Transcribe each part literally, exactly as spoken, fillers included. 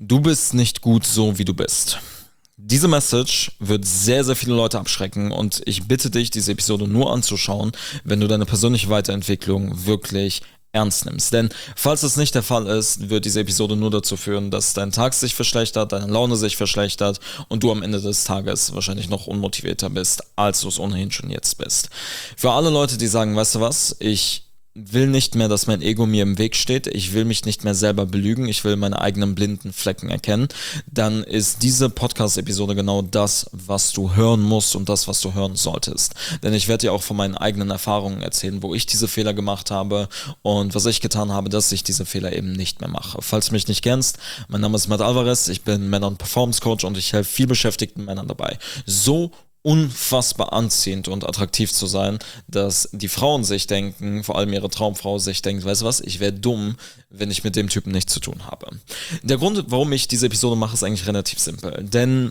Du bist nicht gut so, wie du bist. Diese Message wird sehr, sehr viele Leute abschrecken und ich bitte dich, diese Episode nur anzuschauen, wenn du deine persönliche Weiterentwicklung wirklich ernst nimmst. Denn falls das nicht der Fall ist, wird diese Episode nur dazu führen, dass dein Tag sich verschlechtert, deine Laune sich verschlechtert und du am Ende des Tages wahrscheinlich noch unmotivierter bist, als du es ohnehin schon jetzt bist. Für alle Leute, die sagen, weißt du was, ich will nicht mehr, dass mein Ego mir im Weg steht, ich will mich nicht mehr selber belügen, ich will meine eigenen blinden Flecken erkennen, dann ist diese Podcast-Episode genau das, was du hören musst und das, was du hören solltest. Denn ich werde dir auch von meinen eigenen Erfahrungen erzählen, wo ich diese Fehler gemacht habe und was ich getan habe, dass ich diese Fehler eben nicht mehr mache. Falls du mich nicht kennst, mein Name ist Matt Alvarez, ich bin Männer- und Performance-Coach und ich helfe vielbeschäftigten Männern dabei, so unfassbar anziehend und attraktiv zu sein, dass die Frauen sich denken, vor allem ihre Traumfrau sich denkt, weißt du was, ich wäre dumm, wenn ich mit dem Typen nichts zu tun habe. Der Grund, warum ich diese Episode mache, ist eigentlich relativ simpel, denn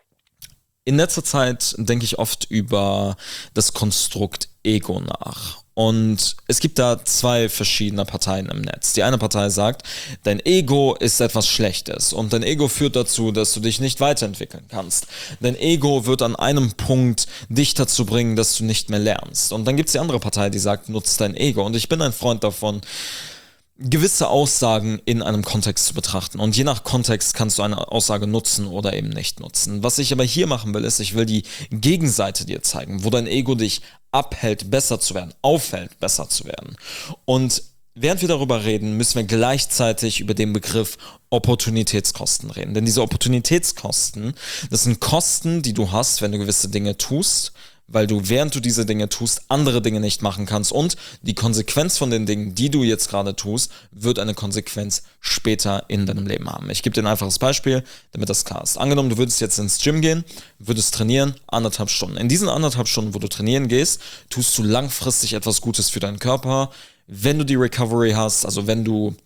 in letzter Zeit denke ich oft über das Konstrukt Ego nach. Und es gibt da zwei verschiedene Parteien im Netz. Die eine Partei sagt, dein Ego ist etwas Schlechtes und dein Ego führt dazu, dass du dich nicht weiterentwickeln kannst. Dein Ego wird an einem Punkt dich dazu bringen, dass du nicht mehr lernst. Und dann gibt es die andere Partei, die sagt, nutz dein Ego. Und ich bin ein Freund davon, gewisse Aussagen in einem Kontext zu betrachten. Und je nach Kontext kannst du eine Aussage nutzen oder eben nicht nutzen. Was ich aber hier machen will, ist, ich will die Gegenseite dir zeigen, wo dein Ego dich abhält, besser zu werden, aufhält, besser zu werden. Und während wir darüber reden, müssen wir gleichzeitig über den Begriff Opportunitätskosten reden. Denn diese Opportunitätskosten, das sind Kosten, die du hast, wenn du gewisse Dinge tust, weil du, während du diese Dinge tust, andere Dinge nicht machen kannst und die Konsequenz von den Dingen, die du jetzt gerade tust, wird eine Konsequenz später in deinem Leben haben. Ich gebe dir ein einfaches Beispiel, damit das klar ist. Angenommen, du würdest jetzt ins Gym gehen, würdest trainieren, anderthalb Stunden. In diesen anderthalb Stunden, wo du trainieren gehst, tust du langfristig etwas Gutes für deinen Körper. Wenn du die Recovery hast, also wenn du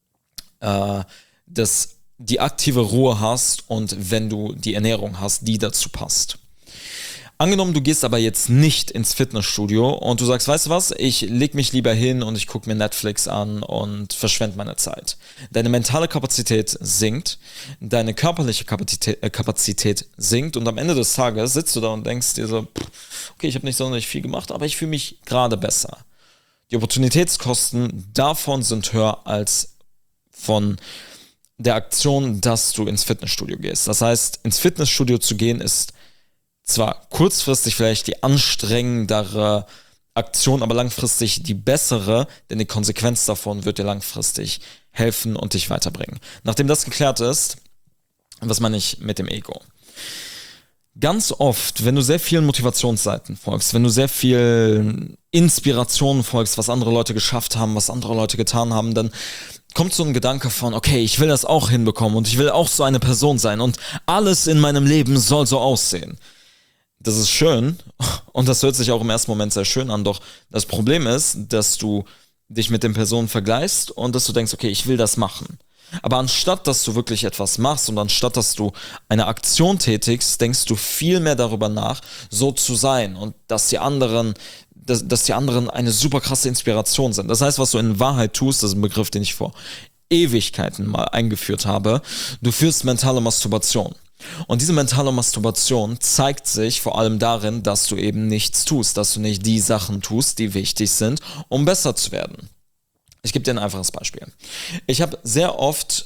äh, das, die aktive Ruhe hast und wenn du die Ernährung hast, die dazu passt. Angenommen, du gehst aber jetzt nicht ins Fitnessstudio und du sagst, weißt du was, ich leg mich lieber hin und ich gucke mir Netflix an und verschwende meine Zeit. Deine mentale Kapazität sinkt, deine körperliche Kapazität, äh, Kapazität sinkt und am Ende des Tages sitzt du da und denkst dir so, okay, ich habe nicht sonderlich viel gemacht, aber ich fühle mich gerade besser. Die Opportunitätskosten davon sind höher als von der Aktion, dass du ins Fitnessstudio gehst. Das heißt, ins Fitnessstudio zu gehen ist zwar kurzfristig vielleicht die anstrengendere Aktion, aber langfristig die bessere, denn die Konsequenz davon wird dir langfristig helfen und dich weiterbringen. Nachdem das geklärt ist, was meine ich mit dem Ego? Ganz oft, wenn du sehr vielen Motivationsseiten folgst, wenn du sehr viel Inspirationen folgst, was andere Leute geschafft haben, was andere Leute getan haben, dann kommt so ein Gedanke von, okay, ich will das auch hinbekommen und ich will auch so eine Person sein und alles in meinem Leben soll so aussehen. Das ist schön und das hört sich auch im ersten Moment sehr schön an, doch das Problem ist, dass du dich mit den Personen vergleichst und dass du denkst, okay, ich will das machen. Aber anstatt, dass du wirklich etwas machst und anstatt, dass du eine Aktion tätigst, denkst du viel mehr darüber nach, so zu sein und dass die anderen, dass, dass die anderen eine super krasse Inspiration sind. Das heißt, was du in Wahrheit tust, das ist ein Begriff, den ich vor Ewigkeiten mal eingeführt habe, du führst mentale Masturbation. Und diese mentale Masturbation zeigt sich vor allem darin, dass du eben nichts tust, dass du nicht die Sachen tust, die wichtig sind, um besser zu werden. Ich gebe dir ein einfaches Beispiel. Ich habe sehr oft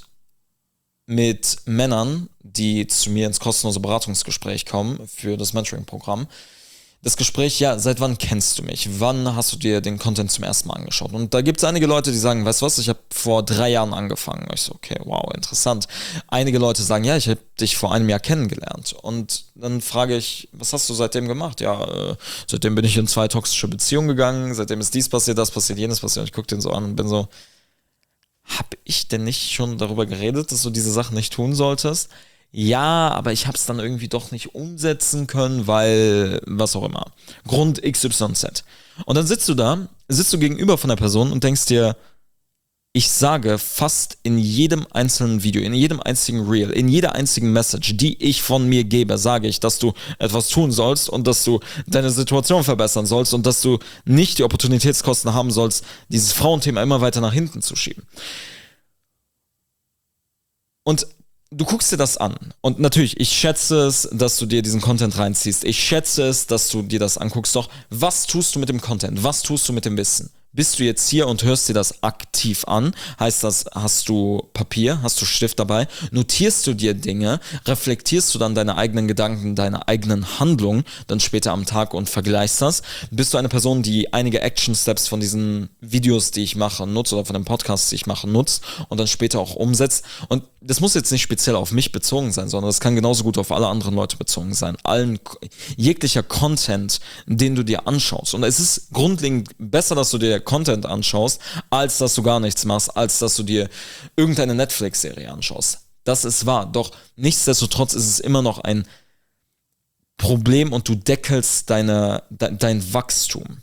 mit Männern, die zu mir ins kostenlose Beratungsgespräch kommen für das Mentoring-Programm, das Gespräch, ja, seit wann kennst du mich? Wann hast du dir den Content zum ersten Mal angeschaut? Und da gibt es einige Leute, die sagen, weißt du was, ich habe vor drei Jahren angefangen. Ich so, okay, wow, interessant. Einige Leute sagen, ja, ich habe dich vor einem Jahr kennengelernt. Und dann frage ich, was hast du seitdem gemacht? Ja, äh, seitdem bin ich in zwei toxische Beziehungen gegangen, seitdem ist dies passiert, das passiert, jenes passiert. Und ich gucke den so an und bin so, habe ich denn nicht schon darüber geredet, dass du diese Sachen nicht tun solltest? Ja, aber ich habe es dann irgendwie doch nicht umsetzen können, weil was auch immer. Grund X Y Z. Und dann sitzt du da, sitzt du gegenüber von der Person und denkst dir, ich sage fast in jedem einzelnen Video, in jedem einzigen Reel, in jeder einzigen Message, die ich von mir gebe, sage ich, dass du etwas tun sollst und dass du deine Situation verbessern sollst und dass du nicht die Opportunitätskosten haben sollst, dieses Frauenthema immer weiter nach hinten zu schieben. Und du guckst dir das an. Und natürlich, ich schätze es, dass du dir diesen Content reinziehst. Ich schätze es, dass du dir das anguckst. Doch was tust du mit dem Content? Was tust du mit dem Wissen? Bist du jetzt hier und hörst dir das aktiv an? Heißt das, hast du Papier, hast du Stift dabei? Notierst du dir Dinge? Reflektierst du dann deine eigenen Gedanken, deine eigenen Handlungen dann später am Tag und vergleichst das? Bist du eine Person, die einige Action-Steps von diesen Videos, die ich mache, nutzt oder von den Podcasts, die ich mache, nutzt und dann später auch umsetzt? Und das muss jetzt nicht speziell auf mich bezogen sein, sondern das kann genauso gut auf alle anderen Leute bezogen sein. Allen, jeglicher Content, den du dir anschaust. Und es ist grundlegend besser, dass du dir Content anschaust, als dass du gar nichts machst, als dass du dir irgendeine Netflix-Serie anschaust. Das ist wahr, doch nichtsdestotrotz ist es immer noch ein Problem und du deckelst deine, de, dein Wachstum.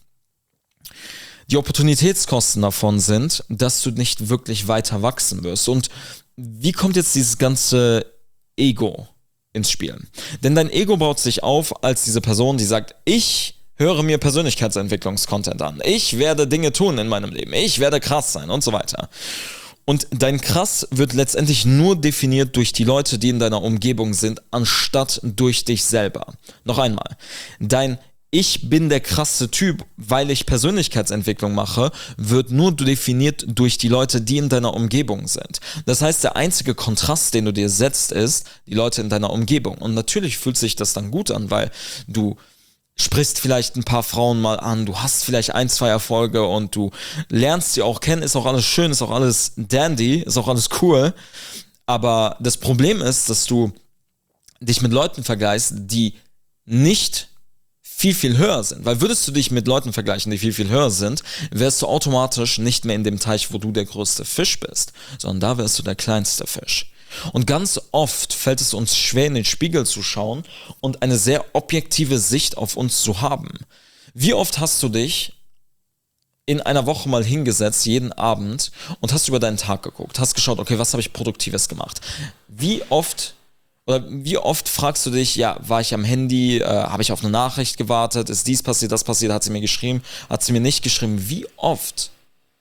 Die Opportunitätskosten davon sind, dass du nicht wirklich weiter wachsen wirst. Und wie kommt jetzt dieses ganze Ego ins Spiel? Denn dein Ego baut sich auf als diese Person, die sagt, ich höre mir Persönlichkeitsentwicklungskontent an. Ich werde Dinge tun in meinem Leben. Ich werde krass sein und so weiter. Und dein Krass wird letztendlich nur definiert durch die Leute, die in deiner Umgebung sind, anstatt durch dich selber. Noch einmal, dein Ich bin der krasse Typ, weil ich Persönlichkeitsentwicklung mache, wird nur definiert durch die Leute, die in deiner Umgebung sind. Das heißt, der einzige Kontrast, den du dir setzt, ist die Leute in deiner Umgebung. Und natürlich fühlt sich das dann gut an, weil du sprichst vielleicht ein paar Frauen mal an, du hast vielleicht ein, zwei Erfolge und du lernst sie auch kennen, ist auch alles schön, ist auch alles dandy, ist auch alles cool. Aber das Problem ist, dass du dich mit Leuten vergleichst, die nicht viel, viel höher sind. Weil würdest du dich mit Leuten vergleichen, die viel, viel höher sind, wärst du automatisch nicht mehr in dem Teich, wo du der größte Fisch bist, sondern da wärst du der kleinste Fisch. Und ganz oft fällt es uns schwer, in den Spiegel zu schauen und eine sehr objektive Sicht auf uns zu haben. Wie oft hast du dich in einer Woche mal hingesetzt, jeden Abend, und hast über deinen Tag geguckt, hast geschaut, okay, was habe ich Produktives gemacht? Wie oft Oder wie oft fragst du dich, ja, war ich am Handy, äh, habe ich auf eine Nachricht gewartet, ist dies passiert, das passiert, hat sie mir geschrieben, hat sie mir nicht geschrieben? Wie oft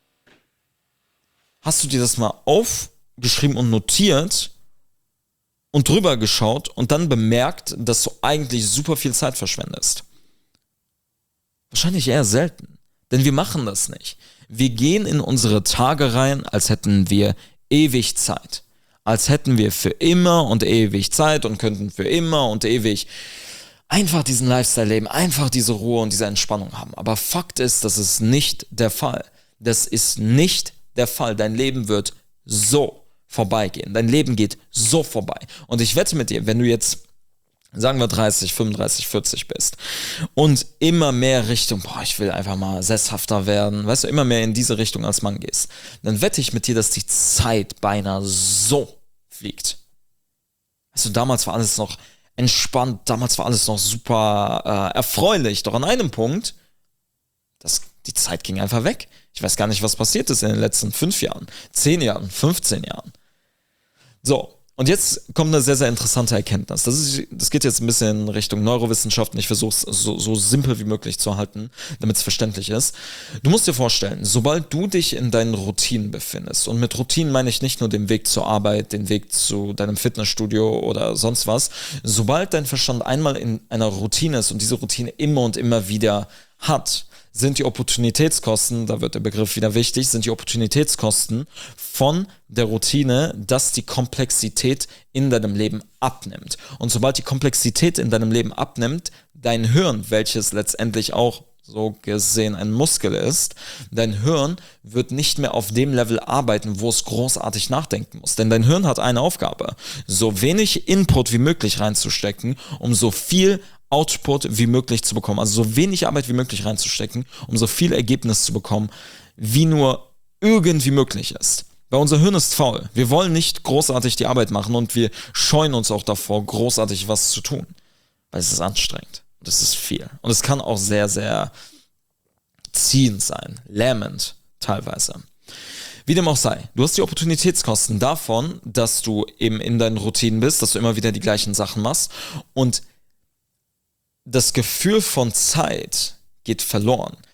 hast du dir das mal aufgeschrieben und notiert und drüber geschaut und dann bemerkt, dass du eigentlich super viel Zeit verschwendest? Wahrscheinlich eher selten, denn wir machen das nicht. Wir gehen in unsere Tage rein, als hätten wir ewig Zeit. Als hätten wir für immer und ewig Zeit und könnten für immer und ewig einfach diesen Lifestyle leben, einfach diese Ruhe und diese Entspannung haben. Aber Fakt ist, das ist nicht der Fall. Das ist nicht der Fall. Dein Leben wird so vorbeigehen. Dein Leben geht so vorbei. Und ich wette mit dir, wenn du jetzt, sagen wir dreißig, fünfunddreißig, vierzig bist und immer mehr Richtung, boah, ich will einfach mal sesshafter werden, weißt du, immer mehr in diese Richtung als Mann gehst, dann wette ich mit dir, dass die Zeit beinahe so fliegt. Weißt du, damals war alles noch entspannt, damals war alles noch super äh, erfreulich, doch an einem Punkt, das, die Zeit ging einfach weg. Ich weiß gar nicht, was passiert ist in den letzten fünf Jahren, zehn Jahren, fünfzehn Jahren. So, und jetzt kommt eine sehr, sehr interessante Erkenntnis. Das ist, das geht jetzt ein bisschen in Richtung Neurowissenschaften. Ich versuche es so, so simpel wie möglich zu halten, damit es verständlich ist. Du musst dir vorstellen, sobald du dich in deinen Routinen befindest, und mit Routinen meine ich nicht nur den Weg zur Arbeit, den Weg zu deinem Fitnessstudio oder sonst was, sobald dein Verstand einmal in einer Routine ist und diese Routine immer und immer wieder hat, sind die Opportunitätskosten, da wird der Begriff wieder wichtig, sind die Opportunitätskosten von der Routine, dass die Komplexität in deinem Leben abnimmt. Und sobald die Komplexität in deinem Leben abnimmt, dein Hirn, welches letztendlich auch so gesehen ein Muskel ist, dein Hirn wird nicht mehr auf dem Level arbeiten, wo es großartig nachdenken muss. Denn dein Hirn hat eine Aufgabe, so wenig Input wie möglich reinzustecken, um so viel Output wie möglich zu bekommen, also so wenig Arbeit wie möglich reinzustecken, um so viel Ergebnis zu bekommen, wie nur irgendwie möglich ist. Weil unser Hirn ist faul. Wir wollen nicht großartig die Arbeit machen und wir scheuen uns auch davor, großartig was zu tun, weil es ist anstrengend und es ist viel. Und es kann auch sehr, sehr ziehend sein, lähmend teilweise. Wie dem auch sei, du hast die Opportunitätskosten davon, dass du eben in deinen Routinen bist, dass du immer wieder die gleichen Sachen machst und das Gefühl von Zeit geht verloren.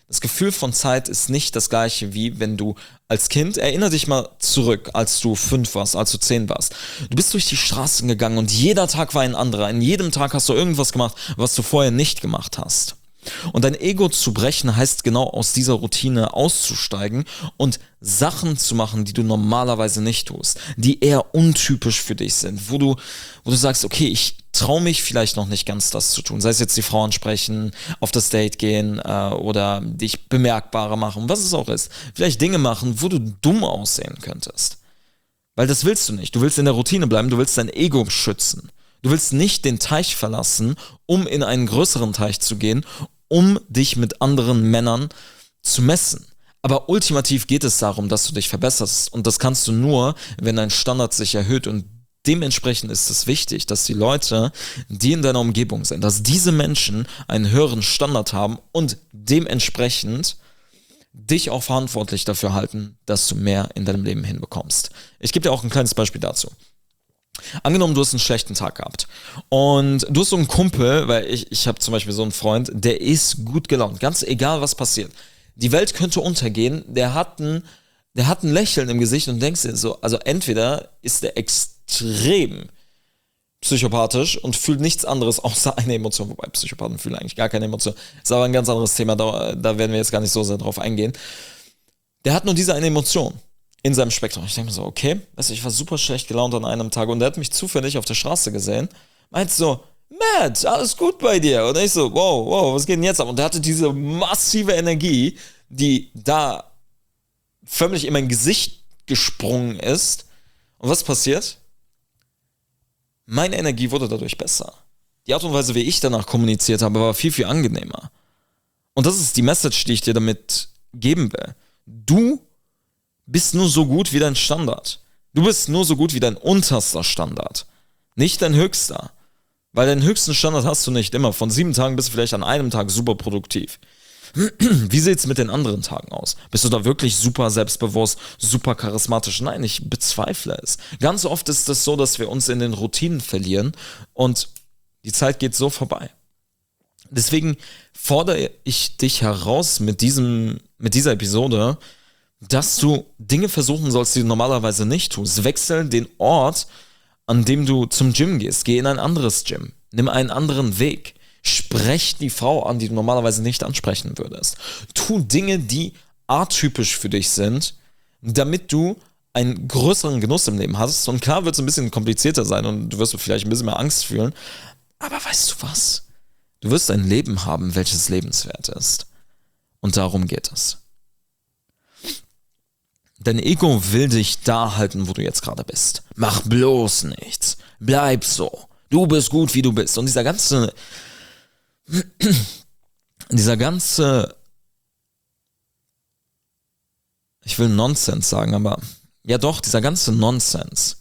Das Gefühl von Zeit ist nicht das gleiche wie wenn du als Kind, erinnere dich mal zurück, als du fünf warst, als du zehn warst. Du bist durch die Straßen gegangen und jeder Tag war ein anderer. In jedem Tag hast du irgendwas gemacht, was du vorher nicht gemacht hast. Und dein Ego zu brechen heißt genau aus dieser Routine auszusteigen und Sachen zu machen, die du normalerweise nicht tust, die eher untypisch für dich sind, wo du, wo du sagst, okay, ich traue mich vielleicht noch nicht ganz das zu tun, sei es jetzt die Frau ansprechen, auf das Date gehen äh, oder dich bemerkbarer machen, was es auch ist. Vielleicht Dinge machen, wo du dumm aussehen könntest. Weil das willst du nicht. Du willst in der Routine bleiben, du willst dein Ego schützen. Du willst nicht den Teich verlassen, um in einen größeren Teich zu gehen, um dich mit anderen Männern zu messen. Aber ultimativ geht es darum, dass du dich verbesserst. Und das kannst du nur, wenn dein Standard sich erhöht. Und dementsprechend ist es wichtig, dass die Leute, die in deiner Umgebung sind, dass diese Menschen einen höheren Standard haben und dementsprechend dich auch verantwortlich dafür halten, dass du mehr in deinem Leben hinbekommst. Ich gebe dir auch ein kleines Beispiel dazu. Angenommen, du hast einen schlechten Tag gehabt und du hast so einen Kumpel, weil ich, ich habe zum Beispiel so einen Freund, der ist gut gelaunt, ganz egal was passiert. Die Welt könnte untergehen, der hat ein, der hat ein Lächeln im Gesicht und denkst dir so, also entweder ist der extrem psychopathisch und fühlt nichts anderes außer eine Emotion, wobei Psychopathen fühlen eigentlich gar keine Emotion, ist aber ein ganz anderes Thema, da, da werden wir jetzt gar nicht so sehr drauf eingehen. Der hat nur diese eine Emotion in seinem Spektrum. Ich denke mir so, okay, also ich war super schlecht gelaunt an einem Tag und der hat mich zufällig auf der Straße gesehen, meint so, Matt, alles gut bei dir? Und ich so, wow, wow, was geht denn jetzt ab? Und der hatte diese massive Energie, die da förmlich in mein Gesicht gesprungen ist. Und was passiert? Meine Energie wurde dadurch besser. Die Art und Weise, wie ich danach kommuniziert habe, war viel, viel angenehmer. Und das ist die Message, die ich dir damit geben will. Du bist nur so gut wie dein Standard. Du bist nur so gut wie dein unterster Standard. Nicht dein höchster. Weil deinen höchsten Standard hast du nicht immer. Von sieben Tagen bist du vielleicht an einem Tag super produktiv. Wie sieht's mit den anderen Tagen aus? Bist du da wirklich super selbstbewusst, super charismatisch? Nein, ich bezweifle es. Ganz oft ist es so, dass wir uns in den Routinen verlieren und die Zeit geht so vorbei. Deswegen fordere ich dich heraus mit diesem, mit dieser Episode, dass du Dinge versuchen sollst, die du normalerweise nicht tust. Wechsel den Ort, an dem du zum Gym gehst. Geh in ein anderes Gym. Nimm einen anderen Weg. Sprech die Frau an, die du normalerweise nicht ansprechen würdest. Tu Dinge, die atypisch für dich sind, damit du einen größeren Genuss im Leben hast. Und klar wird es ein bisschen komplizierter sein und du wirst vielleicht ein bisschen mehr Angst fühlen. Aber weißt du was? Du wirst ein Leben haben, welches lebenswert ist. Und darum geht es. Dein Ego will dich da halten, wo du jetzt gerade bist. Mach bloß nichts. Bleib so. Du bist gut, wie du bist. Und dieser ganze, dieser ganze, ich will Nonsens sagen, aber ja doch, dieser ganze Nonsens,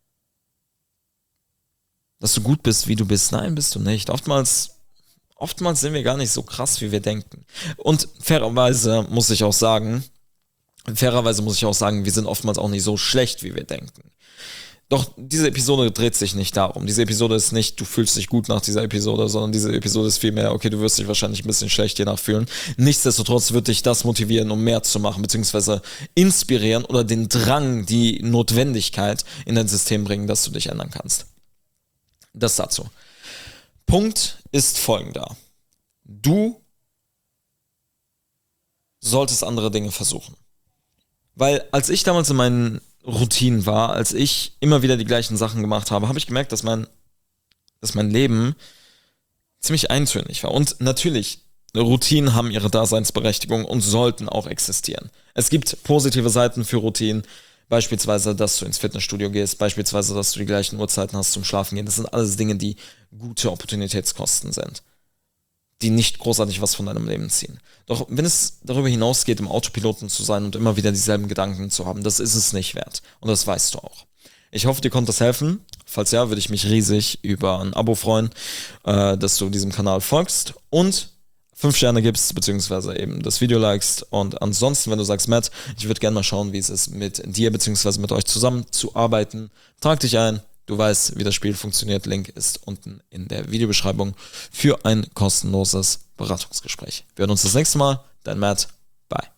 dass du gut bist, wie du bist. Nein, bist du nicht. Oftmals, oftmals sind wir gar nicht so krass, wie wir denken. Und fairerweise muss ich auch sagen, Fairerweise muss ich auch sagen, wir sind oftmals auch nicht so schlecht, wie wir denken. Doch diese Episode dreht sich nicht darum. Diese Episode ist nicht, du fühlst dich gut nach dieser Episode, sondern diese Episode ist vielmehr, okay, du wirst dich wahrscheinlich ein bisschen schlecht je nach fühlen. Nichtsdestotrotz wird dich das motivieren, um mehr zu machen, beziehungsweise inspirieren oder den Drang, die Notwendigkeit in dein System bringen, dass du dich ändern kannst. Das dazu. Punkt ist folgender. Du solltest andere Dinge versuchen. Weil als ich damals in meinen Routinen war, als ich immer wieder die gleichen Sachen gemacht habe, habe ich gemerkt, dass mein, dass mein Leben ziemlich eintönig war. Und natürlich, Routinen haben ihre Daseinsberechtigung und sollten auch existieren. Es gibt positive Seiten für Routinen, beispielsweise, dass du ins Fitnessstudio gehst, beispielsweise, dass du die gleichen Uhrzeiten hast zum Schlafen gehen. Das sind alles Dinge, die gute Opportunitätskosten sind, die nicht großartig was von deinem Leben ziehen. Doch wenn es darüber hinausgeht, im Autopiloten zu sein und immer wieder dieselben Gedanken zu haben, das ist es nicht wert. Und das weißt du auch. Ich hoffe, dir konnte das helfen. Falls ja, würde ich mich riesig über ein Abo freuen, äh, dass du diesem Kanal folgst und fünf Sterne gibst, beziehungsweise eben das Video likest. Und ansonsten, wenn du sagst, Matt, ich würde gerne mal schauen, wie es ist, mit dir beziehungsweise mit euch zusammen zu arbeiten, trag dich ein. Du weißt, wie das Spiel funktioniert. Link ist unten in der Videobeschreibung für ein kostenloses Beratungsgespräch. Wir hören uns das nächste Mal. Dein Matt. Bye.